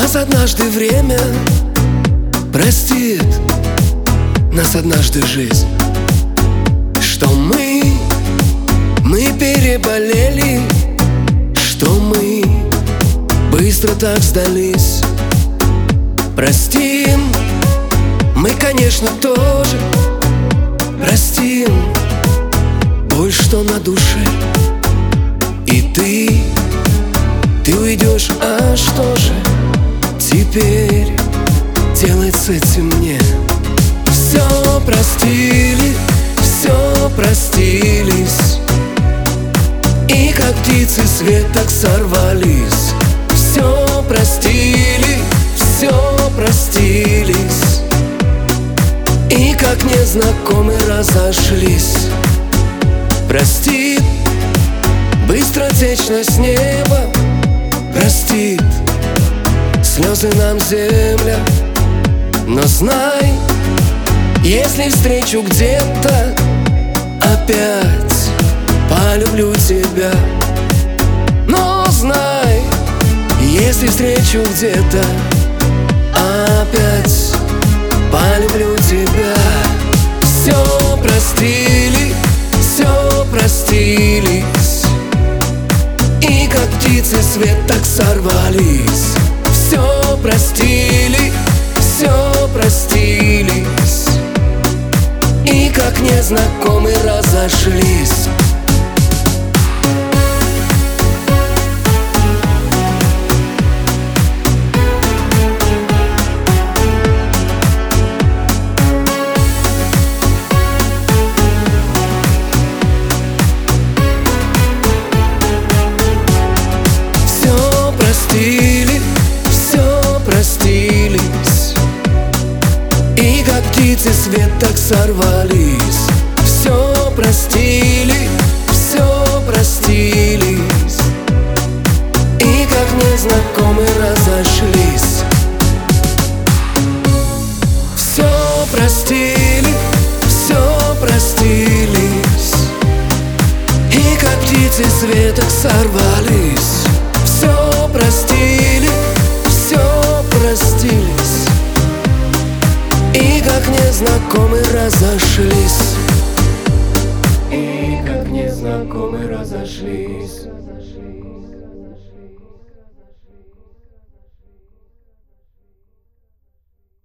Нас однажды время простит, нас однажды жизнь. Что мы переболели, что мы быстро так сдались. Простим, мы, конечно, тоже простим боль, что на душе. И ты уйдешь, а что же теперь делать с этим мне? Все простили, все простились, и как птицы с веток сорвались. Все простили, все простились, и как незнакомые разошлись. Простит быстротечно с неба, простит слезы нам земля. Но знай, если встречу где-то, опять полюблю тебя. Но знай, если встречу где-то, опять полюблю тебя. Все простили, все простились, и как птицы с веток сорвались. Все простили, все простились, и как незнакомые разошлись. Все простились, и как птицы с веток сорвались. Все простили, все простились, и как незнакомые разошлись. Все простили, все простились, и как птицы с веток сорвались. Все простили, все простились, и как незнакомые разошлись. И как незнакомые разошлись.